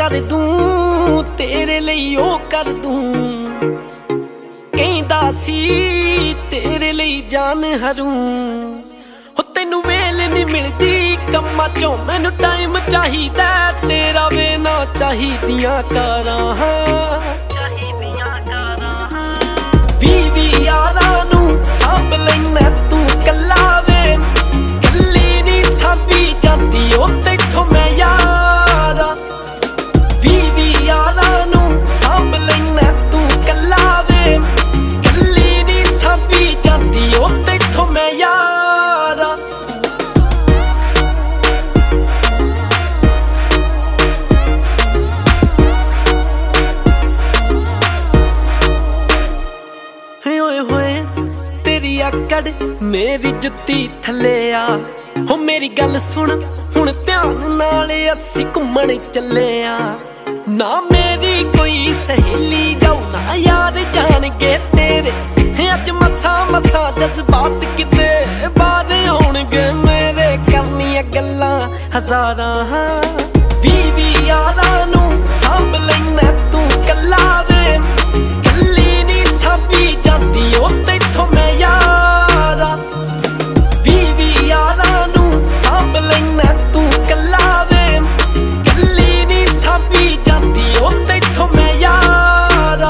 कर दूं तेरे लिए ओ कर दूं कहंदा सी तेरे लिए जान हरूं हो तेनू वेल नहीं मिलदी कम्मां चों मैनू टाइम चाहिदा तेरा वे ना चाहिदियां कारां वी यारां नू सांभ लैना तू कल्ला वे कल्ली नहीं सांभी जांदी ओ तेथों मैं यारा वी यारां नू सांभ लैना तू कल्ला वे कल्ली नहीं सांभी जांदी ओ तेथों मैं यारा तेरी आकड़ मेरी जुत्ती थले आ हो मेरी गल सुन हुण ध्यान नाल असी घुम्मण चले आ ना मेरी कोई सहेली जाऊ ना यार जाणगे तेरे अज मसा मसा जज्बात किते बाहर आउणगे मेरे करनियां गल्लां हज़ारां वी यारां नू सांभ लैना तू कल्ला वे कल्ली नहीं सांभी जांदी ओ तेथों मैं यारा वी यारां नू सांभ लैना तू कल्ला वे कल्ली नहीं सांभी जांदी ओ तेथों मैं यारा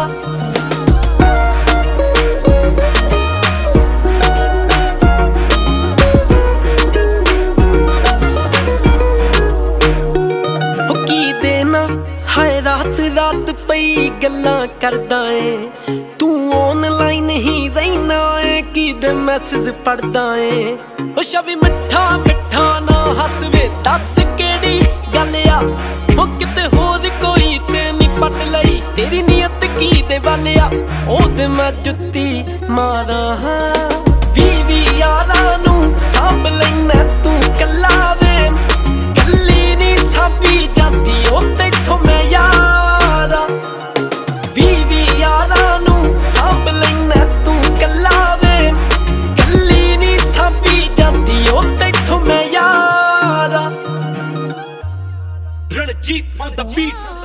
हाय रात रात पई गल्लां करदा ए तू ऑनलाइन ही रहना है की दे मैसेज पढ़दा है ओ शवी मिठा मिठा ना हस वे दस केड़ी गल आ ओ किते होर कोई ते नी पट लई तेरी नीयत की दे वाल आ ओ ते मैं जुत्ती मारा वी यारां नू सांभ लैना तू कल्ला वे कल्ली नहीं सांभी जांदी ओ तेथों मैं यारा वी यारां नू सांभ लैना तू कल्ला वे कल्ली नहीं सांभी जांदी ओ तेथों मैं यारा रणजीत on the beat